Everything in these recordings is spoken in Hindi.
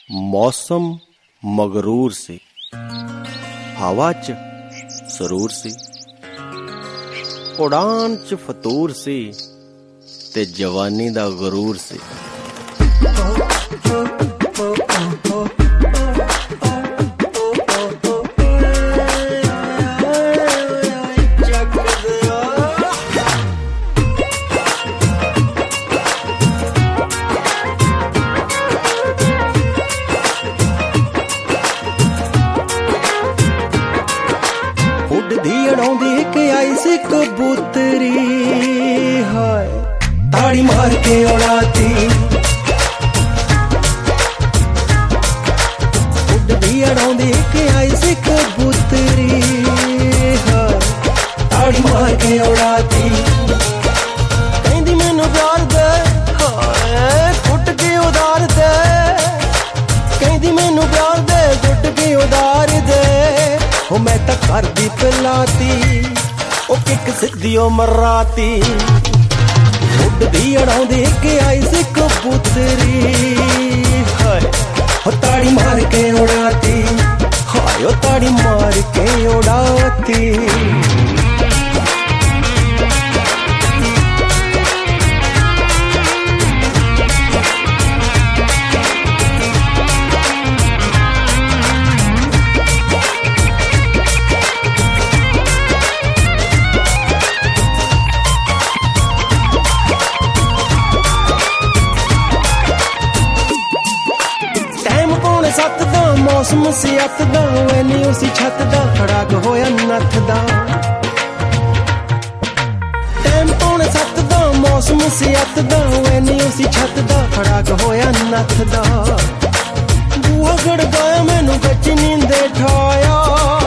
मौसम मगरूर सी, हवा च सरूर सी, उड़ान च फतूर सी ते जवानी दा गरूर सी। उड़दी के आई सी कबूतरी, हाय ताड़ी मार के उड़ाती। उड़दी के आई सी कबूतरी, हाय ताड़ी मार के उड़ाती। कहंदी मैनू प्यार दे, हाय कुट के उधार दे। कहंदी मैनू प्यार दे, कुट के उधार दे। ओ मैं तां कर दी पिलाती, ओ किक सिद्धी ओ मराती। उड़दी अड़ाउंदी के आई सी कबूतरी, हाय ओ ताड़ी मार के उड़ाती। हाय ओ ताड़ी मार के उड़ाती। सत दा मौसम सी अत दा, वैनी उसी छत दा खड़ाक होया नथ दा। टैम पौने सत दा मौसम सी अत दा, वैनी उसी छत दा खड़ाक होया नथ दा। बूहा गड़काया मैनू कच्ची नींदे ठाया।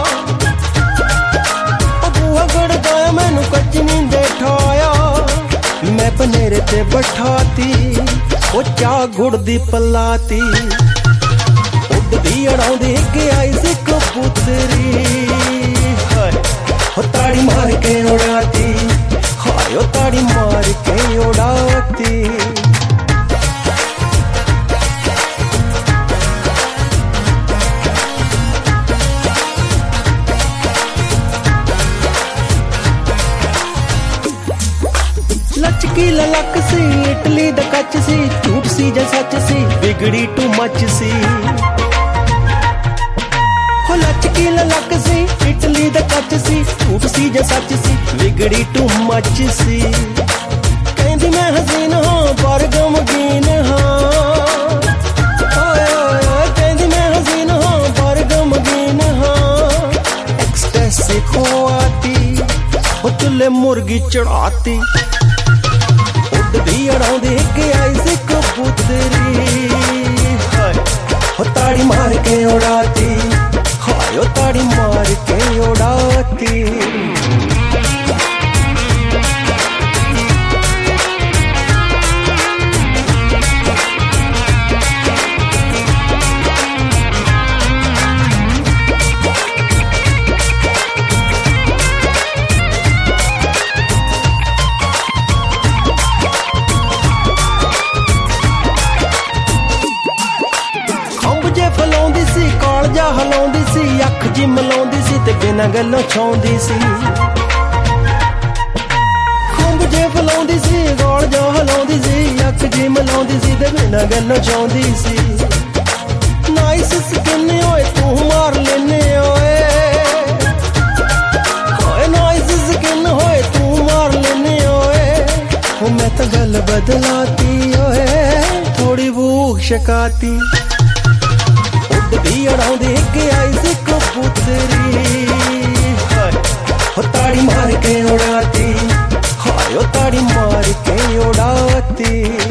बूहा गड़काया मैनू कच्ची नींदे ठाया। मैं बनेरे ते बैठाती, ओ चाह गुड़ दी पलाती। उड़दी अड़ाउंदी के आई सी कबूतरी, हाय ओ ताड़ी मार के उड़ाती। हाय ओ ताड़ी मार के उड़ाती। लचकी ललक सी, इटली दा कच सी, झूठ सी जा सच सी, बिगड़ी टू मच सी। लचकी ललक सी, इटली दा कच सी, झूठ सी जा सच सी, बिगड़ी टू मच सी। कहंदी मैं हसीन हाँ पर गमगीन हाँ। कहंदी मैं हसीन हाँ पर गमगीन हाँ। एक्सटेसी खुआती, ओ चुल्हे मुर्गी चढ़ाती। उड़दी अड़ाउंदी के आई सी कबूतरी, हाय ओ ताड़ी मार के उड़ाती। हाय ओ ताड़ी मार के उड़ाती। फलाउंदी सी, कालजा हलाउंदी सी, अख जी मलाउंदी सी ते बिना गल्लों छाउंदी सी। खुंब जे फलाउंदी सी, कालजा हलाउंदी सी, अख जी मलाउंदी सी ते बिना गल्लों छाउंदी सी। नाइस स्किन होए तू मार लेने ओए। होए नाइस स्किन होए तू मार लेने ओए। ओ मैं तां गल बदलाती ओए, थोड़ी भूख शकाती। उड़दी अड़ाउंदी के आई सी कबूतरी, हाय ओ ताड़ी मार के उड़ाती। हाय ओ ताड़ी मार के उड़ाती।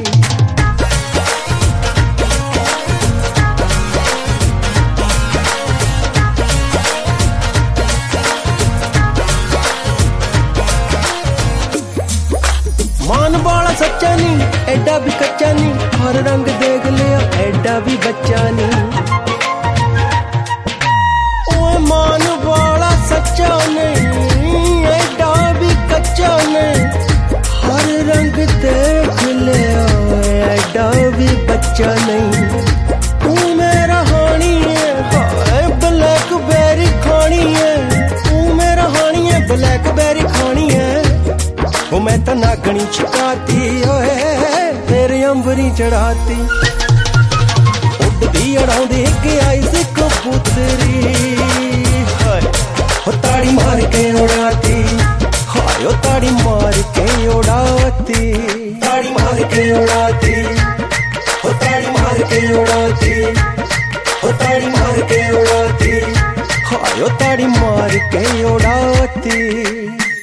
मान बाला सच्चा नी, एडा भी कच्चा नी, हर रंग देख लिया एडा भी बच्चा नी। मान वाला सच्चा नहीं, एडा भी कच्चा नहीं, हर रंग देख ले एडा भी बच्चा नहीं। तू मेरा वो मैं तो नागनी छुपाती ओए तेरे अंबरी चढ़ाती उड़दी अड़ाउंदी के आई सी कबूतरी वो ताड़ी मार के उड़ाती हाय वो ताड़ी मार के उड़ाती ताड़ी मार के उड़ाती वो ताड़ी मार के उड़ाती वो ताड़ी मार के उड़ाती हाय वो ताड़ी मार के उड़ाती